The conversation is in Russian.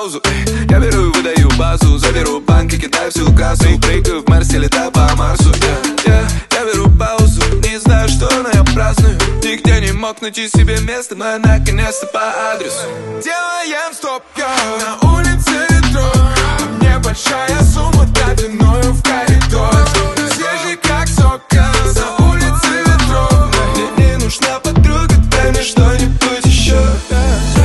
паузу. Я беру и выдаю базу, заберу банк и кидаю всю кассу. Прыгаю в Мерсе, летаю по Марсу. Я беру паузу, не знаю что, но я праздную. Нигде не мог найти себе место, но я наконец-то по адресу. Делаем стоп, на улице ветров. Мне большая сумма, длиною в коридор. Свежий как сок, на улице ветров. Мне не нужна подруга, дай мне что-нибудь еще.